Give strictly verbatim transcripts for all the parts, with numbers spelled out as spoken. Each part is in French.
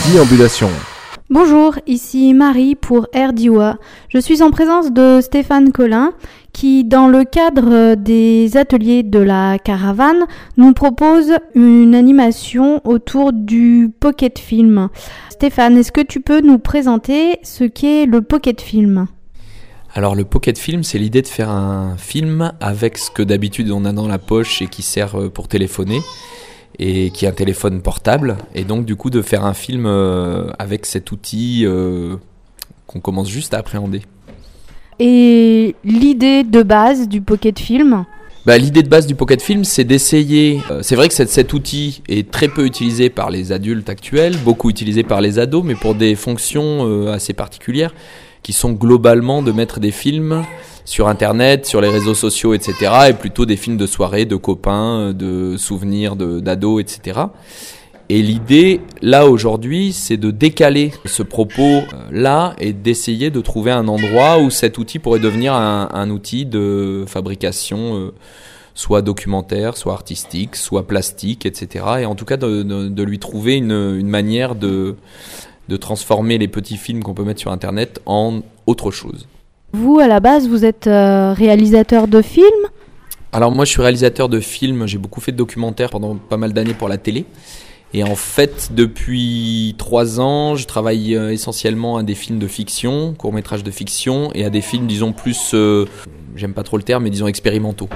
Déambulation. Bonjour, ici Marie pour R D U A. Je suis en présence de Stéphane Collin qui, dans le cadre des ateliers de la caravane, nous propose une animation autour du pocket film. Stéphane, est-ce que tu peux nous présenter ce qu'est le pocket film ? Alors le pocket film, c'est l'idée de faire un film avec ce que d'habitude on a dans la poche et qui sert pour téléphoner et qui est un téléphone portable, et donc du coup de faire un film euh, avec cet outil euh, qu'on commence juste à appréhender. Et l'idée de base du pocket film ? Bah, l'idée de base du pocket film, c'est d'essayer... Euh, c'est vrai que cet, cet outil est très peu utilisé par les adultes actuels, beaucoup utilisé par les ados, mais pour des fonctions euh, assez particulières, qui sont globalement de mettre des films sur Internet, sur les réseaux sociaux, et cetera, et plutôt des films de soirée, de copains, de souvenirs de, d'ados, et cetera. Et l'idée, là, aujourd'hui, c'est de décaler ce propos-là et d'essayer de trouver un endroit où cet outil pourrait devenir un, un outil de fabrication, euh, soit documentaire, soit artistique, soit plastique, et cetera. Et en tout cas, de, de, de lui trouver une, une manière de, de transformer les petits films qu'on peut mettre sur Internet en autre chose. Vous, à la base, vous êtes euh, réalisateur de films ? Alors moi, je suis réalisateur de films. J'ai beaucoup fait de documentaires pendant pas mal d'années pour la télé. Et en fait, depuis trois ans, je travaille euh, essentiellement à des films de fiction, courts-métrages de fiction, et à des films, disons, plus, euh, j'aime pas trop le terme, mais disons expérimentaux.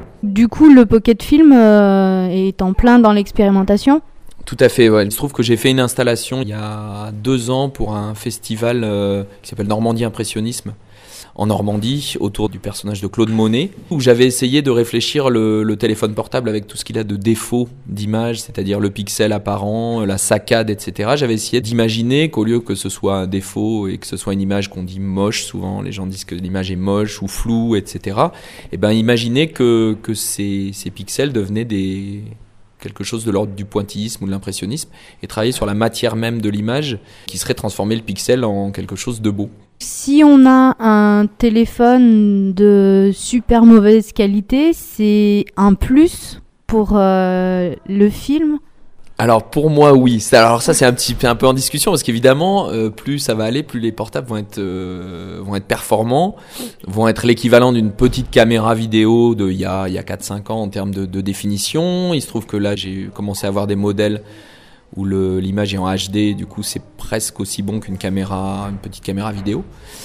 Du coup, le pocket film euh, est en plein dans l'expérimentation ? Tout à fait, ouais. Il se trouve que j'ai fait une installation il y a deux ans pour un festival euh, qui s'appelle Normandie Impressionnisme, en Normandie, autour du personnage de Claude Monet, où j'avais essayé de réfléchir le, le téléphone portable avec tout ce qu'il a de défauts d'image, c'est-à-dire le pixel apparent, la saccade, et cetera. J'avais essayé d'imaginer qu'au lieu que ce soit un défaut et que ce soit une image qu'on dit moche, souvent les gens disent que l'image est moche ou floue, et cetera. Et ben imaginer que, que ces, ces pixels devenaient des... quelque chose de l'ordre du pointillisme ou de l'impressionnisme, et travailler sur la matière même de l'image qui serait transformer le pixel en quelque chose de beau. Si on a un téléphone de super mauvaise qualité, c'est un plus pour euh, le film ? Alors pour moi oui, alors ça c'est un petit un peu en discussion parce qu'évidemment euh, plus ça va aller, plus les portables vont être euh, vont être performants, vont être l'équivalent d'une petite caméra vidéo de il y a il y a quatre cinq ans en termes de, de définition. Il se trouve que là j'ai commencé à avoir des modèles où le, l'image est en H D, du coup c'est presque aussi bon qu'une caméra, une petite caméra vidéo.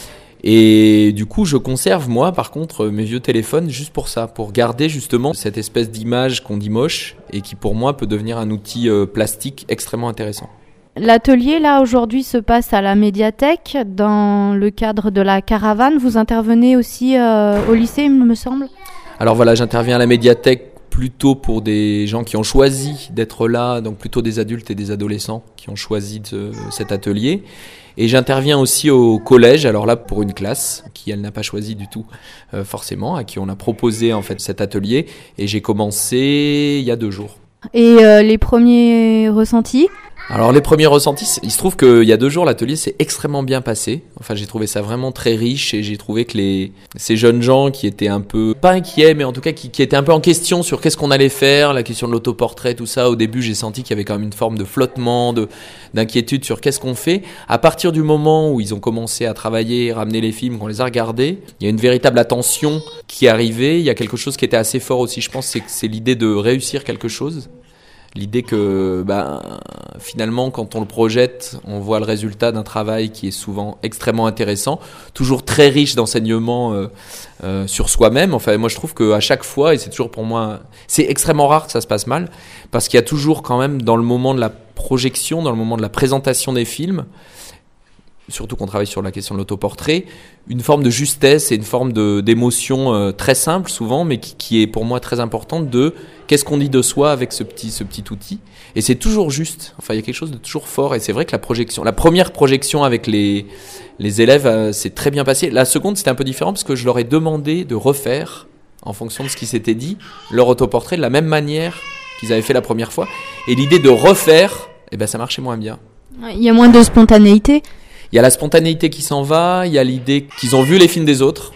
Et du coup je conserve moi par contre mes vieux téléphones juste pour ça, pour garder justement cette espèce d'image qu'on dit moche et qui pour moi peut devenir un outil euh, plastique extrêmement intéressant. L'atelier là aujourd'hui se passe à la médiathèque dans le cadre de la caravane. Vous intervenez aussi euh, au lycée, il me semble ? Alors voilà, j'interviens à la médiathèque plutôt pour des gens qui ont choisi d'être là, donc plutôt des adultes et des adolescents qui ont choisi de, cet atelier. Et j'interviens aussi au collège, alors là pour une classe qui elle n'a pas choisi du tout euh, forcément, à qui on a proposé en fait cet atelier, et j'ai commencé il y a deux jours. Et euh, les premiers ressentis ? Alors les premiers ressentis, il se trouve qu'il y a deux jours l'atelier s'est extrêmement bien passé. Enfin j'ai trouvé ça vraiment très riche, et j'ai trouvé que les ces jeunes gens qui étaient un peu, pas inquiets, mais en tout cas qui, qui étaient un peu en question sur qu'est-ce qu'on allait faire, la question de l'autoportrait, tout ça. Au début j'ai senti qu'il y avait quand même une forme de flottement, de, d'inquiétude sur qu'est-ce qu'on fait. À partir du moment où ils ont commencé à travailler, ramener les films, qu'on les a regardés, il y a une véritable attention qui est arrivée. Il y a quelque chose qui était assez fort aussi, je pense, c'est que c'est l'idée de réussir quelque chose. L'idée que bah, finalement quand on le projette, on voit le résultat d'un travail qui est souvent extrêmement intéressant, toujours très riche d'enseignements euh, euh, sur soi-même. Enfin moi je trouve qu'à chaque fois, et c'est toujours pour moi, c'est extrêmement rare que ça se passe mal, parce qu'il y a toujours quand même dans le moment de la projection, dans le moment de la présentation des films, surtout qu'on travaille sur la question de l'autoportrait, une forme de justesse et une forme de, d'émotion euh, très simple souvent, mais qui, qui est pour moi très importante, de qu'est-ce qu'on dit de soi avec ce petit, ce petit outil. Et c'est toujours juste, enfin il y a quelque chose de toujours fort, et c'est vrai que la projection, la première projection avec les, les élèves euh, s'est très bien passée. La seconde c'était un peu différent parce que je leur ai demandé de refaire, en fonction de ce qui s'était dit, leur autoportrait de la même manière qu'ils avaient fait la première fois, et l'idée de refaire, eh ben, ça marchait moins bien. Il y a moins de spontanéité ? Il y a la spontanéité qui s'en va, il y a l'idée qu'ils ont vu les films des autres,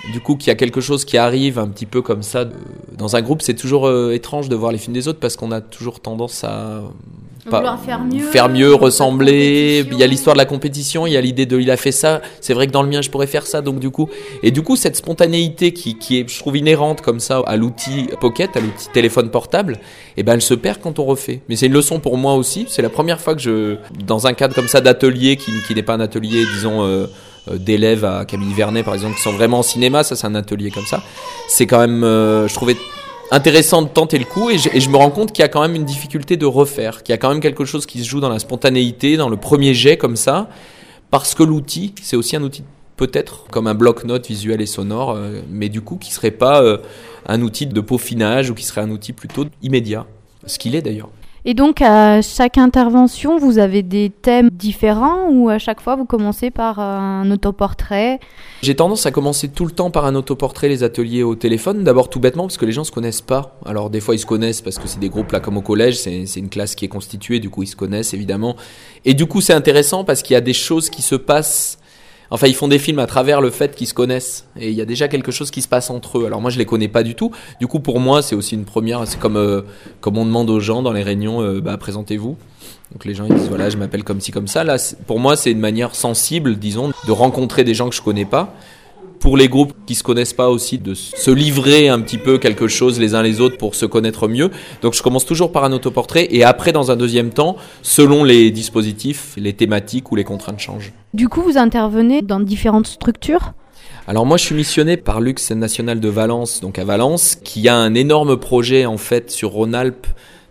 du coup qu'il y a quelque chose qui arrive un petit peu comme ça euh, dans un groupe, c'est toujours euh, étrange de voir les films des autres parce qu'on a toujours tendance à pas, vouloir faire mieux, faire mieux ressembler. Il y a l'histoire de la compétition, il y a l'idée de il a fait ça, c'est vrai que dans le mien je pourrais faire ça, donc du coup et du coup cette spontanéité qui qui est je trouve inhérente comme ça à l'outil Pocket, à l'outil téléphone portable, et ben elle se perd quand on refait. Mais c'est une leçon pour moi aussi, c'est la première fois que je dans un cadre comme ça d'atelier qui qui n'est pas un atelier disons euh, d'élèves à Camille Vernet par exemple qui sont vraiment en cinéma, ça c'est un atelier comme ça, c'est quand même euh, je trouvais intéressant de tenter le coup et je, et je me rends compte qu'il y a quand même une difficulté de refaire, qu'il y a quand même quelque chose qui se joue dans la spontanéité, dans le premier jet comme ça, parce que l'outil, c'est aussi un outil peut-être comme un bloc-notes visuel et sonore, euh, mais du coup qui serait pas euh, un outil de peaufinage ou qui serait un outil plutôt immédiat, ce qu'il est d'ailleurs. Et donc, à chaque intervention, vous avez des thèmes différents ou à chaque fois, vous commencez par un autoportrait ? J'ai tendance à commencer tout le temps par un autoportrait, les ateliers au téléphone. D'abord tout bêtement parce que les gens se connaissent pas. Alors des fois ils se connaissent parce que c'est des groupes là comme au collège, c'est, c'est une classe qui est constituée, du coup ils se connaissent évidemment. Et du coup c'est intéressant parce qu'il y a des choses qui se passent. Enfin, ils font des films à travers le fait qu'ils se connaissent. Et il y a déjà quelque chose qui se passe entre eux. Alors moi, je les connais pas du tout. Du coup, pour moi, c'est aussi une première. C'est comme, euh, comme on demande aux gens dans les réunions, euh, bah, présentez-vous. Donc les gens, ils disent, voilà, je m'appelle comme ci, comme ça. Là, pour moi, c'est une manière sensible, disons, de rencontrer des gens que je connais pas. Pour les groupes qui se connaissent pas aussi, de se livrer un petit peu quelque chose les uns les autres pour se connaître mieux. Donc je commence toujours par un autoportrait et après dans un deuxième temps, selon les dispositifs, les thématiques ou les contraintes changent. Du coup, vous intervenez dans différentes structures ? Alors moi je suis missionné par Luxe National de Valence, donc à Valence, qui a un énorme projet en fait sur Rhône-Alpes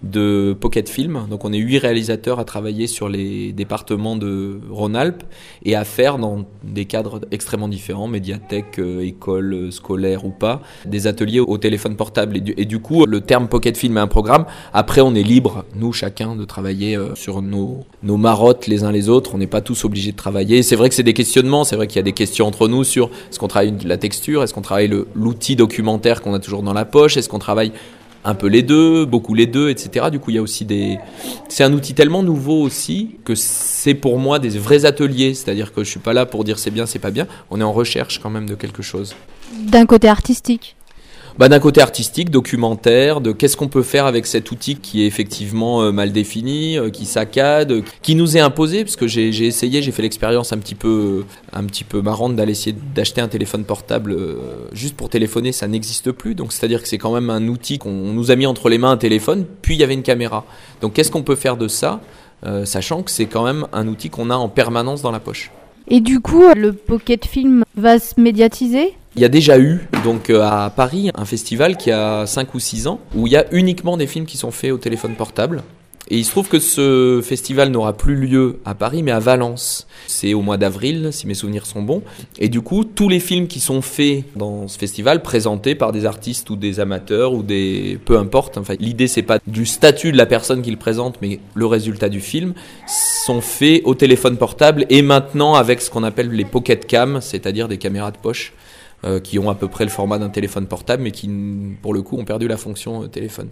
de Pocket Film. Donc on est huit réalisateurs à travailler sur les départements de Rhône-Alpes et à faire dans des cadres extrêmement différents, médiathèque, euh, école euh, scolaire ou pas, des ateliers au téléphone portable. Et du, et du coup, le terme Pocket Film est un programme. Après, on est libre, nous, chacun, de travailler euh, sur nos, nos marottes les uns les autres. On n'est pas tous obligés de travailler. C'est vrai que c'est des questionnements. C'est vrai qu'il y a des questions entre nous sur est-ce qu'on travaille la texture, est-ce qu'on travaille le, l'outil documentaire qu'on a toujours dans la poche, est-ce qu'on travaille un peu les deux, beaucoup les deux, et cetera. Du coup, il y a aussi des... C'est un outil tellement nouveau aussi que c'est pour moi des vrais ateliers. C'est-à-dire que je suis pas là pour dire c'est bien, c'est pas bien. On est en recherche quand même de quelque chose. D'un côté artistique ? Bah, d'un côté artistique, documentaire, de qu'est-ce qu'on peut faire avec cet outil qui est effectivement euh, mal défini, euh, qui saccade, euh, qui nous est imposé, parce que j'ai, j'ai essayé, j'ai fait l'expérience un petit peu, euh, un petit peu marrante d'aller essayer d'acheter un téléphone portable euh, juste pour téléphoner, ça n'existe plus. Donc c'est-à-dire que c'est quand même un outil qu'on nous a mis entre les mains, un téléphone, puis il y avait une caméra. Donc qu'est-ce qu'on peut faire de ça, euh, sachant que c'est quand même un outil qu'on a en permanence dans la poche. Et du coup, le Pocket Film va se médiatiser ? Il y a déjà eu, donc à Paris, un festival qui a cinq ou six ans, où il y a uniquement des films qui sont faits au téléphone portable. Et il se trouve que ce festival n'aura plus lieu à Paris, mais à Valence. C'est au mois d'avril, si mes souvenirs sont bons. Et du coup, tous les films qui sont faits dans ce festival, présentés par des artistes ou des amateurs ou des... peu importe. Enfin, l'idée, c'est pas du statut de la personne qui le présente, mais le résultat du film, sont faits au téléphone portable et maintenant avec ce qu'on appelle les pocket cam, c'est-à-dire des caméras de poche. Euh, qui ont à peu près le format d'un téléphone portable, mais qui, pour le coup, ont perdu la fonction euh, téléphone.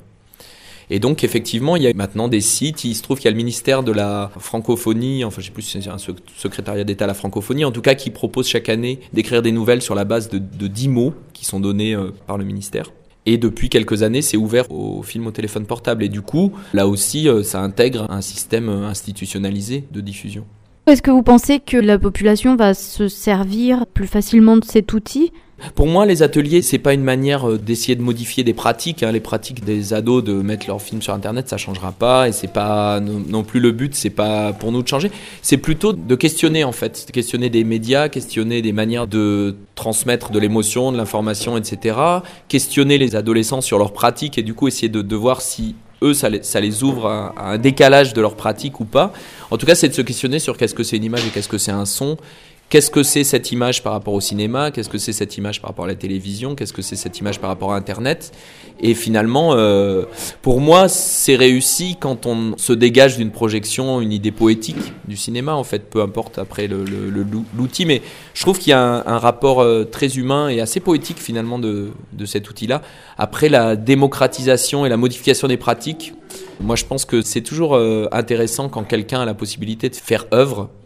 Et donc, effectivement, il y a maintenant des sites. Il se trouve qu'il y a le ministère de la francophonie, enfin, je ne sais plus si c'est un secrétariat d'État à la francophonie, en tout cas, qui propose chaque année d'écrire des nouvelles sur la base de, de dix mots qui sont donnés euh, par le ministère. Et depuis quelques années, c'est ouvert aux films au téléphone portable. Et du coup, là aussi, euh, ça intègre un système institutionnalisé de diffusion. Est-ce que vous pensez que la population va se servir plus facilement de cet outil ? Pour moi, les ateliers, c'est pas une manière d'essayer de modifier des pratiques. Hein. Les pratiques des ados de mettre leurs films sur Internet, ça changera pas. Et c'est pas non plus le but. C'est pas pour nous de changer. C'est plutôt de questionner en fait, de questionner des médias, questionner des manières de transmettre de l'émotion, de l'information, et cetera. Questionner les adolescents sur leurs pratiques et du coup essayer de, de voir si eux, ça les, ça les ouvre à, à un décalage de leur pratique ou pas. En tout cas, c'est de se questionner sur qu'est-ce que c'est une image et qu'est-ce que c'est un son. Qu'est-ce que c'est cette image par rapport au cinéma ? Qu'est-ce que c'est cette image par rapport à la télévision ? Qu'est-ce que c'est cette image par rapport à Internet ? Et finalement, euh, pour moi, c'est réussi quand on se dégage d'une projection, une idée poétique du cinéma, en fait, peu importe après le, le, le, l'outil. Mais je trouve qu'il y a un, un rapport euh, très humain et assez poétique, finalement, de, de cet outil-là. Après la démocratisation et la modification des pratiques, moi, je pense que c'est toujours euh, intéressant quand quelqu'un a la possibilité de faire œuvre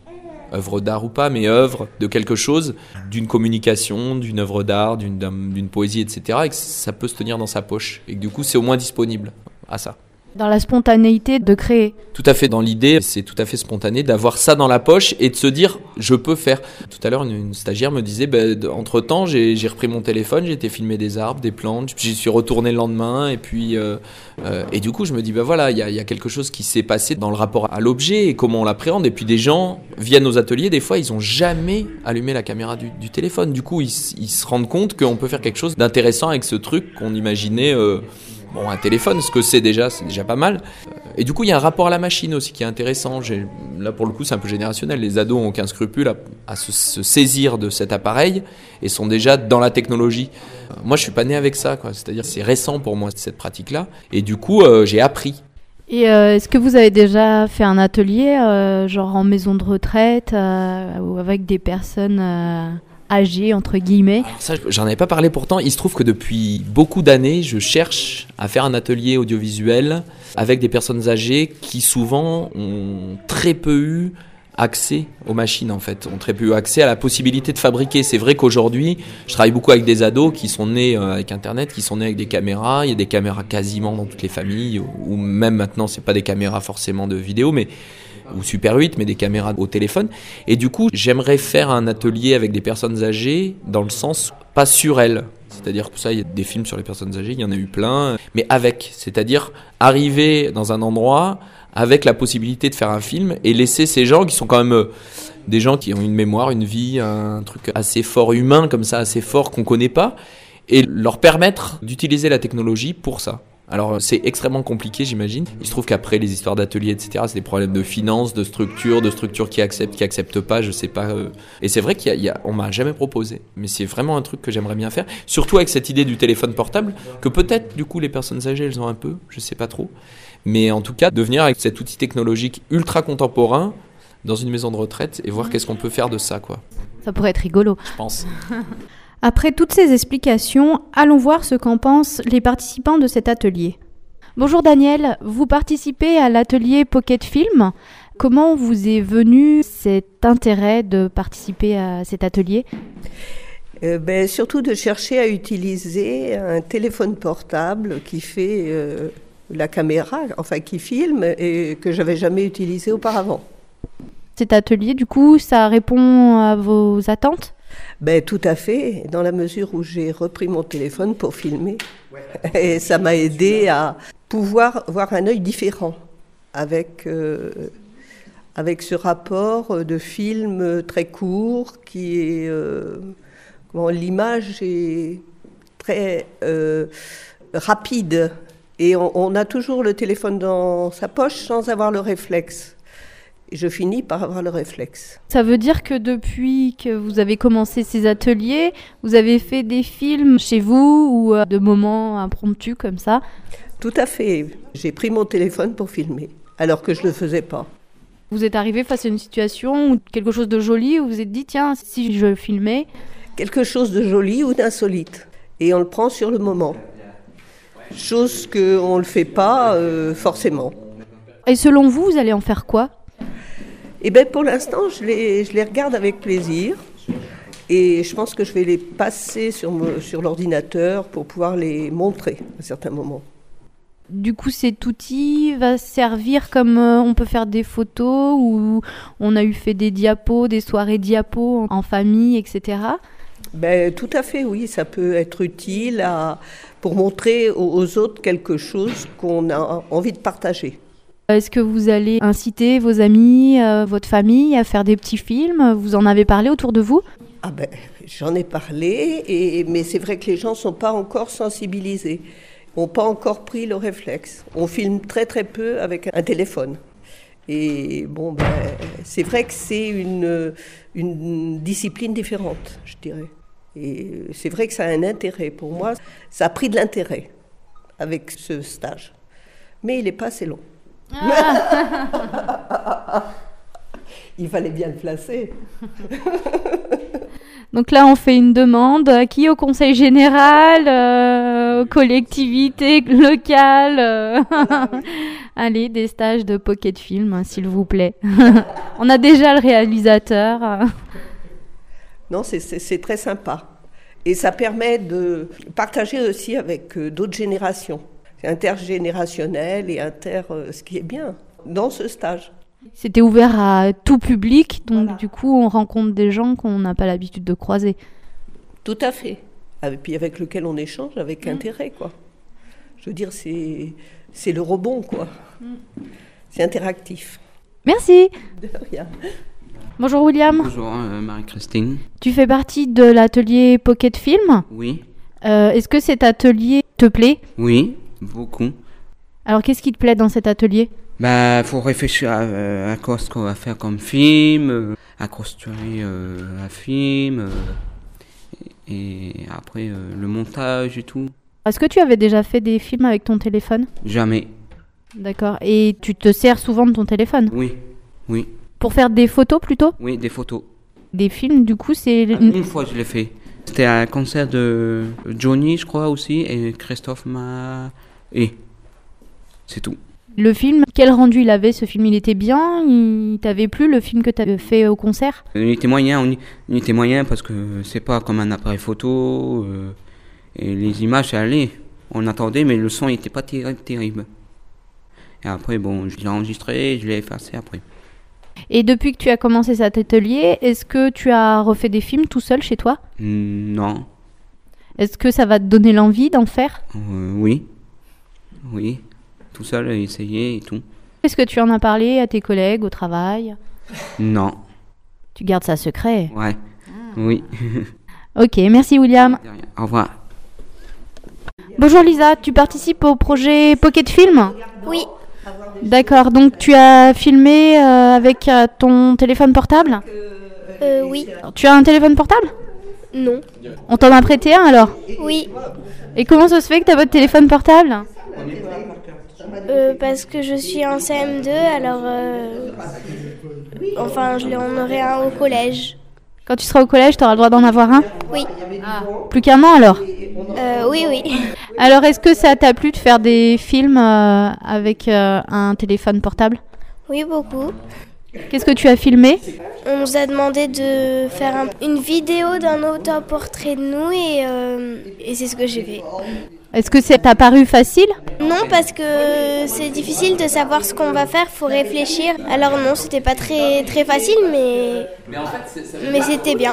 œuvre d'art ou pas, mais œuvre de quelque chose, d'une communication, d'une œuvre d'art, d'une, d'une poésie, et cetera, et que ça peut se tenir dans sa poche, et que du coup c'est au moins disponible à ça. Dans la spontanéité de créer. Tout à fait, dans l'idée, c'est tout à fait spontané d'avoir ça dans la poche et de se dire je peux faire. Tout à l'heure, une, une stagiaire me disait bah, entre temps, j'ai, j'ai repris mon téléphone, j'ai été filmer des arbres, des plantes, j'y suis retourné le lendemain et puis euh, euh, et du coup, je me dis bah voilà, il y a, y a quelque chose qui s'est passé dans le rapport à l'objet et comment on l'appréhende. Et puis des gens viennent aux ateliers, des fois, ils ont jamais allumé la caméra du, du téléphone. Du coup, ils, ils se rendent compte qu'on peut faire quelque chose d'intéressant avec ce truc qu'on imaginait. Euh, Bon, un téléphone, ce que c'est déjà, c'est déjà pas mal. Et du coup, il y a un rapport à la machine aussi qui est intéressant. J'ai, là, pour le coup, c'est un peu générationnel. Les ados ont aucun scrupule à, à se, se saisir de cet appareil et sont déjà dans la technologie. Euh, moi, je suis pas né avec ça, quoi. C'est-à-dire, c'est récent pour moi, cette pratique-là. Et du coup, euh, j'ai appris. Et euh, est-ce que vous avez déjà fait un atelier, euh, genre en maison de retraite, euh, ou avec des personnes... Euh... âgé entre guillemets. Alors ça, j'en avais pas parlé pourtant. Il se trouve que depuis beaucoup d'années, je cherche à faire un atelier audiovisuel avec des personnes âgées qui souvent ont très peu eu accès aux machines en fait, ont très peu eu accès à la possibilité de fabriquer. C'est vrai qu'aujourd'hui, je travaille beaucoup avec des ados qui sont nés avec Internet, qui sont nés avec des caméras. Il y a des caméras quasiment dans toutes les familles, ou même maintenant, c'est pas des caméras forcément de vidéo, mais ou Super huit, mais des caméras au téléphone. Et du coup, j'aimerais faire un atelier avec des personnes âgées dans le sens pas sur elles. C'est-à-dire que ça, il y a des films sur les personnes âgées, il y en a eu plein, mais avec. C'est-à-dire arriver dans un endroit avec la possibilité de faire un film et laisser ces gens qui sont quand même euh, des gens qui ont une mémoire, une vie, un truc assez fort humain comme ça, assez fort qu'on connaît pas, et leur permettre d'utiliser la technologie pour ça. Alors c'est extrêmement compliqué, j'imagine. Il se trouve qu'après les histoires d'ateliers, et cetera, c'est des problèmes de finances, de structure, de structures qui acceptent, qui acceptent pas, je sais pas. Euh... Et c'est vrai qu'il y a, il y a, on m'a jamais proposé, mais c'est vraiment un truc que j'aimerais bien faire. Surtout avec cette idée du téléphone portable, que peut-être du coup les personnes âgées elles ont un peu, je sais pas trop. Mais en tout cas, de venir avec cet outil technologique ultra contemporain dans une maison de retraite et voir qu'est-ce qu'on peut faire de ça, quoi. Ça pourrait être rigolo. Je pense. Après toutes ces explications, allons voir ce qu'en pensent les participants de cet atelier. Bonjour Daniel, vous participez à l'atelier Pocket Film. Comment vous est venu cet intérêt de participer à cet atelier ? euh, ben, Surtout de chercher à utiliser un téléphone portable qui fait euh, la caméra, enfin qui filme et que j'avais jamais utilisé auparavant. Cet atelier, du coup, ça répond à vos attentes ? Ben, tout à fait, dans la mesure où j'ai repris mon téléphone pour filmer. Et ça m'a aidé à pouvoir voir un œil différent avec, euh, avec ce rapport de film très court qui est... Euh, bon, l'image est très euh, rapide et on, on a toujours le téléphone dans sa poche sans avoir le réflexe. Je finis par avoir le réflexe. Ça veut dire que depuis que vous avez commencé ces ateliers, vous avez fait des films chez vous ou de moments impromptus comme ça ? Tout à fait. J'ai pris mon téléphone pour filmer, alors que je ne le faisais pas. Vous êtes arrivé face à une situation ou quelque chose de joli où vous vous êtes dit, tiens, si je filmais ? Quelque chose de joli ou d'insolite. Et on le prend sur le moment. Chose qu'on ne le fait pas euh, forcément. Et selon vous, vous allez en faire quoi ? Eh bien, pour l'instant, je les, je les regarde avec plaisir et je pense que je vais les passer sur, me, sur l'ordinateur pour pouvoir les montrer à certains moments. Du coup, cet outil va servir comme euh, on peut faire des photos ou on a eu fait des diapos, des soirées diapos en famille, et cetera. Ben, tout à fait, oui, ça peut être utile à, pour montrer aux, aux autres quelque chose qu'on a envie de partager. Est-ce que vous allez inciter vos amis, euh, votre famille à faire des petits films ? Vous en avez parlé autour de vous ? Ah ben, j'en ai parlé, et, mais c'est vrai que les gens ne sont pas encore sensibilisés, n'ont pas encore pris le réflexe. On filme très très peu avec un téléphone. Et bon, ben, c'est vrai que c'est une, une discipline différente, je dirais. Et c'est vrai que ça a un intérêt. Pour moi, ça a pris de l'intérêt avec ce stage. Mais il n'est pas assez long. Ah. Il fallait bien le placer. Donc là, on fait une demande. À qui? Au conseil général, euh, aux collectivités locales. euh. Allez, des stages de pocket film, hein, s'il vous plaît. On a déjà le réalisateur. Non, c'est, c'est, c'est très sympa. Et ça permet de partager aussi avec euh, d'autres générations. C'est intergénérationnel et inter, euh, ce qui est bien dans ce stage. C'était ouvert à tout public, donc Voilà. du coup, on rencontre des gens qu'on n'a pas l'habitude de croiser. Tout à fait. Et puis avec lequel on échange avec Mmh. intérêt, quoi. Je veux dire, c'est, c'est le rebond, quoi. Mmh. C'est interactif. Merci. De rien. Bonjour William. Bonjour euh, Marie-Christine. Tu fais partie de l'atelier Pocket Film. Oui, Euh, est-ce que cet atelier te plaît? oui, beaucoup. Alors, qu'est-ce qui te plaît dans cet atelier? Bah, faut réfléchir à, euh, à quoi ce qu'on va faire comme film, euh, à construire euh, un film, euh, et, et après euh, le montage et tout. Est-ce que tu avais déjà fait des films avec ton téléphone? Jamais. D'accord. Et tu te sers souvent de ton téléphone? Oui, oui, Pour faire des photos plutôt? oui, des photos. Des films, du coup, c'est... Une fois je l'ai fait. C'était à un concert de Johnny, je crois aussi, et Christophe m'a... Et c'est tout. Le film, quel rendu il avait, ce film? Il était bien? Il t'avait plu, le film que tu avais fait au concert? Il était moyen, on y- il était moyen parce que c'est pas comme un appareil photo, euh, et les images ça allait. On attendait, mais le son n'était pas terri- terrible. Et après, bon, je l'ai enregistré, je l'ai effacé après. Et depuis que tu as commencé cet atelier, est-ce que tu as refait des films tout seul chez toi? Hmm, non, Est-ce que ça va te donner l'envie d'en faire? Euh, oui, oui, tout seul, essayer et tout. Est-ce que tu en as parlé à tes collègues au travail? Non, Tu gardes ça secret? ouais, oui. Ok, merci William. De rien. Au revoir. Bonjour Lisa, tu participes au projet Pocket Film? Oui, D'accord, donc tu as filmé euh, avec euh, ton téléphone portable? euh, oui, Tu as un téléphone portable? non, On t'en a prêté un alors? oui, Et comment ça se fait que tu as votre téléphone portable? euh, parce que je suis en C M deux, alors, euh, enfin, je en aurai un au collège. Quand tu seras au collège, tu auras le droit d'en avoir un? Oui, Plus qu'un an alors? euh, oui, oui. Alors est-ce que ça t'a plu de faire des films euh, avec euh, un téléphone portable? Oui, beaucoup. Qu'est-ce que tu as filmé? On nous a demandé de faire un- une vidéo d'un autoportrait de nous et, euh, et c'est ce que j'ai fait. Est-ce que ça t'a paru facile? Non, parce que c'est difficile de savoir ce qu'on va faire, faut réfléchir. Alors non, c'était pas très très facile, mais mais c'était bien.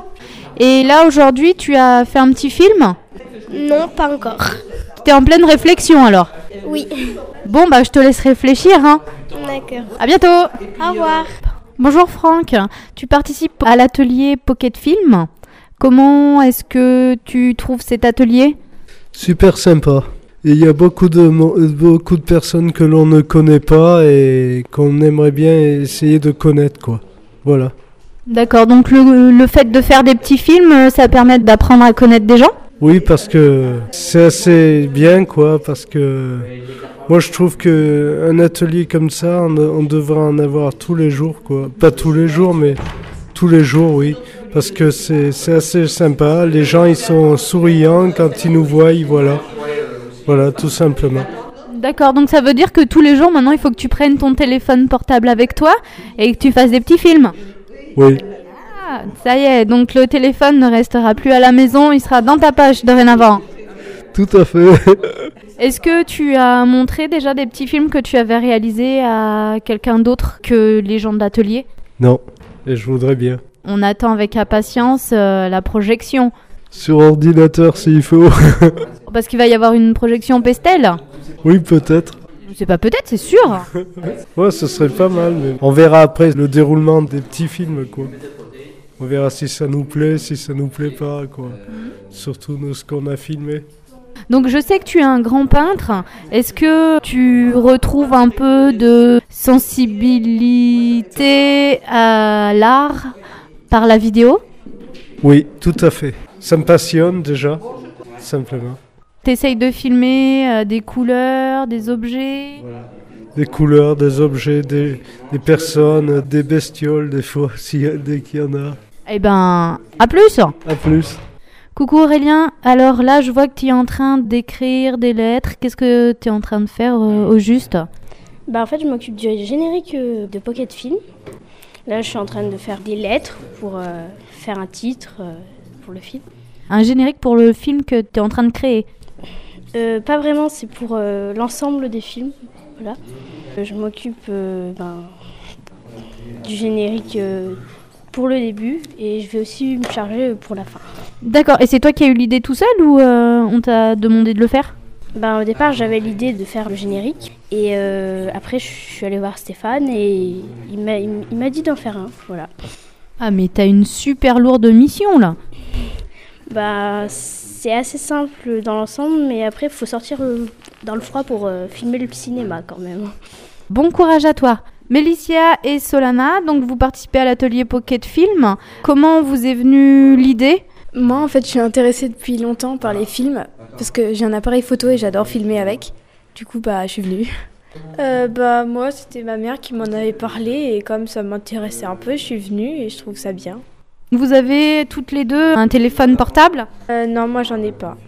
Et là aujourd'hui tu as fait un petit film? Non, pas encore. T'es en pleine réflexion alors? Oui, Bon bah je te laisse réfléchir hein. d'accord. À bientôt. Au revoir. Bonjour Franck, tu participes à l'atelier Pocket Film. Comment est-ce que tu trouves cet atelier? Super sympa. Et il y a beaucoup de, mo- beaucoup de personnes que l'on ne connaît pas et qu'on aimerait bien essayer de connaître, quoi. Voilà. D'accord, donc le, le fait de faire des petits films, ça permet d'apprendre à connaître des gens? Oui, parce que c'est assez bien, quoi, parce que moi je trouve que un atelier comme ça, on, on devrait en avoir tous les jours, quoi. Pas tous les jours, mais tous les jours, oui. Parce que c'est, c'est assez sympa. Les gens, ils sont souriants quand ils nous voient, voilà. Voilà, tout simplement. D'accord, donc ça veut dire que tous les jours maintenant il faut que tu prennes ton téléphone portable avec toi et que tu fasses des petits films. Oui. Ah, ça y est, donc le téléphone ne restera plus à la maison, il sera dans ta poche dorénavant. Tout à fait. Est-ce que tu as montré déjà des petits films que tu avais réalisés à quelqu'un d'autre que les gens de l'atelier? Non, et je voudrais bien. On attend avec impatience euh, la projection. Sur ordinateur s'il faut. Parce qu'il va y avoir une projection Pestel. Oui, peut-être. C'est pas peut-être, c'est sûr. Ouais, ce serait pas mal. Mais on verra après le déroulement des petits films, quoi. On verra si ça nous plaît, si ça nous plaît pas, quoi. Surtout nous, ce qu'on a filmé. Donc je sais que tu es un grand peintre. Est-ce que tu retrouves un peu de sensibilité à l'art par la vidéo? Oui, tout à fait. Ça me passionne déjà, simplement. T'essayes de filmer euh, des couleurs, des objets? Des couleurs, des objets, des, des personnes, des bestioles, des fois, s'il y a, dès qu'il y en a. Eh ben, à plus. À plus. Coucou Aurélien, alors là je vois que tu es en train d'écrire des lettres. Qu'est-ce que tu es en train de faire euh, au juste? Bah en fait je m'occupe du générique euh, de Pocket Film. Là je suis en train de faire des lettres pour euh, faire un titre euh, pour le film. Un générique pour le film que tu es en train de créer? euh, Pas vraiment, c'est pour euh, l'ensemble des films. Voilà. Euh, je m'occupe euh, ben, du générique euh, pour le début et je vais aussi me charger pour la fin. D'accord, et c'est toi qui as eu l'idée tout seul ou euh, on t'a demandé de le faire? Ben, au départ j'avais l'idée de faire le générique et euh, après je suis allée voir Stéphane et il m'a, il m'a dit d'en faire un. Voilà. Ah mais t'as une super lourde mission là. Bah, c'est assez simple dans l'ensemble mais après il faut sortir euh, dans le froid pour euh, filmer le cinéma quand même. Bon courage à toi. Mélicia et Solana, donc vous participez à l'atelier Pocket Film. Comment vous est venue l'idée? Moi, en fait, je suis intéressée depuis longtemps par les films, parce que j'ai un appareil photo et j'adore filmer avec. Du coup, bah, je suis venue. Euh, bah, moi, c'était ma mère qui m'en avait parlé, et comme ça m'intéressait un peu, je suis venue et je trouve ça bien. Vous avez toutes les deux un téléphone portable? Euh, non, moi, j'en ai pas.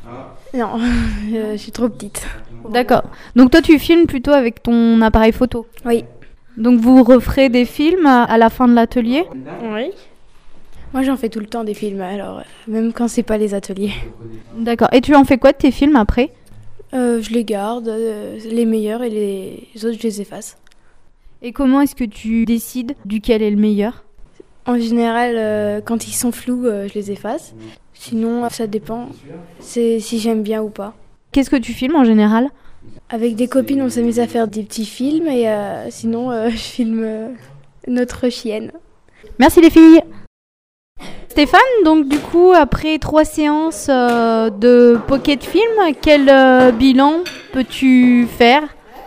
Non, euh, je suis trop petite. D'accord. Donc toi, tu filmes plutôt avec ton appareil photo? Oui. Donc vous referez des films à la fin de l'atelier? Oui. Moi, j'en fais tout le temps des films, alors même quand c'est pas les ateliers. D'accord. Et tu en fais quoi de tes films après? euh, Je les garde, euh, les meilleurs et les autres, je les efface. Et comment est-ce que tu décides duquel est le meilleur? En général, euh, quand ils sont flous, euh, je les efface. Sinon, ça dépend. C'est si j'aime bien ou pas. Qu'est-ce que tu filmes en général? Avec des copines, on s'amuse à faire des petits films et euh, sinon, euh, je filme euh, notre chienne. Merci les filles. Stéphane, donc du coup, après trois séances euh, de Pocket Film, quel euh, bilan peux-tu faire?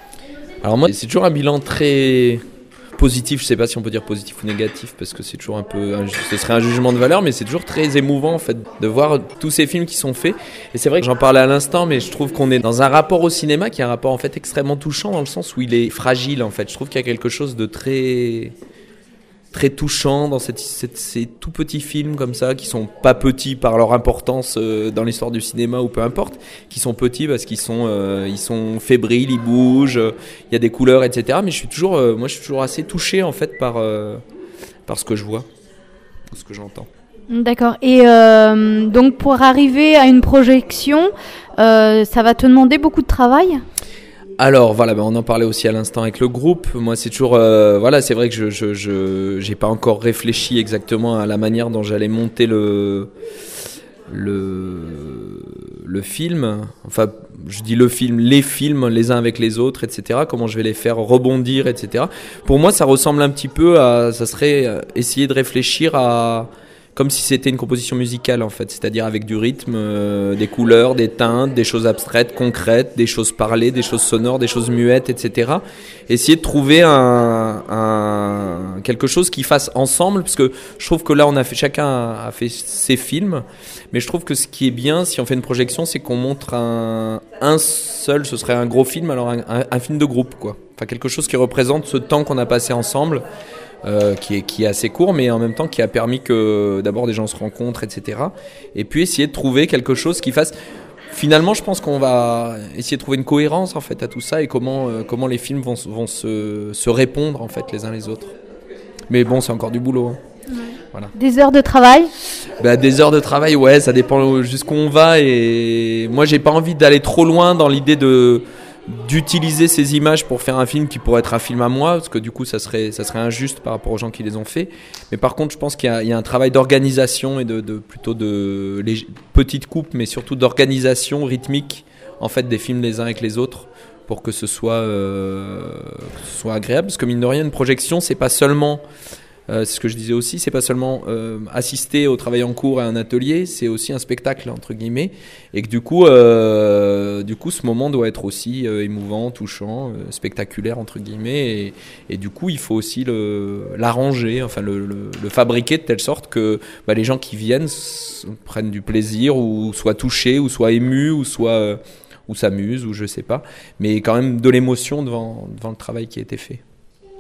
Alors moi, c'est toujours un bilan très positif. Je sais pas si on peut dire positif ou négatif parce que c'est toujours un peu, un, ce serait un jugement de valeur, mais c'est toujours très émouvant en fait de voir tous ces films qui sont faits. Et c'est vrai que j'en parlais à l'instant, mais je trouve qu'on est dans un rapport au cinéma qui est un rapport en fait extrêmement touchant dans le sens où il est fragile en fait. Je trouve qu'il y a quelque chose de très très touchant dans cette, cette, ces tout petits films comme ça, qui sont pas petits par leur importance euh, dans l'histoire du cinéma ou peu importe, qui sont petits parce qu'ils sont, euh, ils sont fébriles, ils bougent, il euh, y a des couleurs, et cetera. Mais je suis toujours, euh, moi je suis toujours assez touché en fait par, euh, par ce que je vois, ce que j'entends. D'accord. Et euh, donc pour arriver à une projection, euh, ça va te demander beaucoup de travail ? Alors voilà, ben on en parlait aussi à l'instant avec le groupe. Moi, c'est toujours, euh, voilà, c'est vrai que je, je, je, j'ai pas encore réfléchi exactement à la manière dont j'allais monter le, le, le film. Enfin, je dis le film, les films, les uns avec les autres, et cetera. Comment je vais les faire rebondir, et cetera. Pour moi, ça ressemble un petit peu à, ça serait essayer de réfléchir à, comme si c'était une composition musicale en fait, c'est-à-dire avec du rythme, euh, des couleurs, des teintes, des choses abstraites, concrètes, des choses parlées, des choses sonores, des choses muettes, et cetera. Essayer de trouver un, un quelque chose qui fasse ensemble, parce que je trouve que là on a fait, chacun a fait ses films, mais je trouve que ce qui est bien si on fait une projection, c'est qu'on montre un, un seul, ce serait un gros film, alors un, un, un film de groupe quoi, enfin quelque chose qui représente ce temps qu'on a passé ensemble. Euh, qui est, qui est assez court, mais en même temps qui a permis que d'abord des gens se rencontrent, et cetera. Et puis essayer de trouver quelque chose qui fasse... Finalement, je pense qu'on va essayer de trouver une cohérence en fait à tout ça et comment, euh, comment les films vont, vont se, se répondre en fait les uns les autres. Mais bon, c'est encore du boulot. Hein. Ouais. Voilà. Des heures de travail ? Bah, des heures de travail, ouais, ça dépend jusqu'où on va. Et moi, j'ai pas envie d'aller trop loin dans l'idée de... d'utiliser ces images pour faire un film qui pourrait être un film à moi, parce que du coup ça serait, ça serait injuste par rapport aux gens qui les ont fait. Mais par contre je pense qu'il y a, il y a un travail d'organisation et de, de plutôt de les petites coupes, mais surtout d'organisation rythmique en fait des films les uns avec les autres pour que ce soit, euh, que ce soit agréable, parce que mine de rien une projection c'est pas seulement Euh, c'est ce que je disais aussi, c'est pas seulement euh, assister au travail en cours à un atelier, c'est aussi un spectacle entre guillemets, et que du coup, euh, du coup, ce moment doit être aussi euh, émouvant, touchant, euh, spectaculaire entre guillemets, et, et du coup, il faut aussi le l'arranger, enfin le, le, le fabriquer de telle sorte que bah, les gens qui viennent s- prennent du plaisir ou soient touchés ou soient émus ou soient euh, ou s'amusent ou je sais pas, mais quand même de l'émotion devant devant le travail qui a été fait.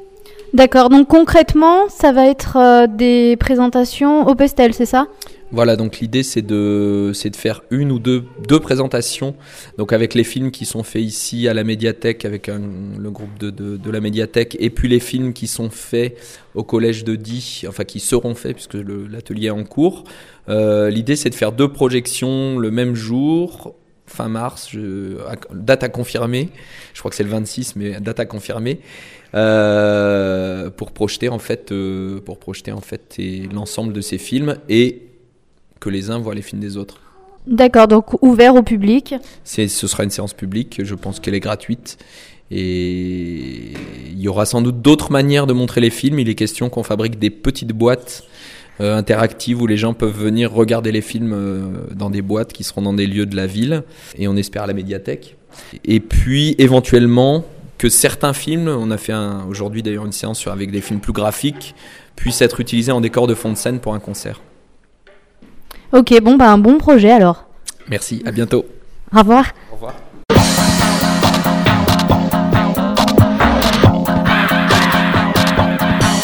D'accord, donc concrètement, ça va être euh, des présentations au pastel, c'est ça ? Voilà, donc l'idée c'est de, c'est de faire une ou deux, deux présentations, donc avec les films qui sont faits ici à la médiathèque, avec un, le groupe de, de, de la médiathèque, et puis les films qui sont faits au collège de Die, enfin qui seront faits puisque le, l'atelier est en cours. Euh, l'idée c'est de faire deux projections le même jour, fin mars, je, date à confirmer, je crois que c'est le vingt-six, mais date à confirmer. Euh, pour projeter en fait, euh, pour projeter en fait et l'ensemble de ces films et que les uns voient les films des autres. D'accord, donc ouvert au public. C'est, ce sera une séance publique, je pense qu'elle est gratuite. Et il y aura sans doute d'autres manières de montrer les films. Il est question qu'on fabrique des petites boîtes euh, interactives où les gens peuvent venir regarder les films euh, dans des boîtes qui seront dans des lieux de la ville. Et on espère à la médiathèque. Et puis éventuellement que certains films, on a fait un, aujourd'hui d'ailleurs une séance sur, avec des films plus graphiques, puissent être utilisés en décor de fond de scène pour un concert. Ok, bon, bah un bon projet alors. Merci, à bientôt. Au revoir. Au revoir.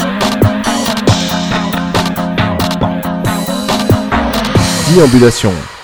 Déambulation.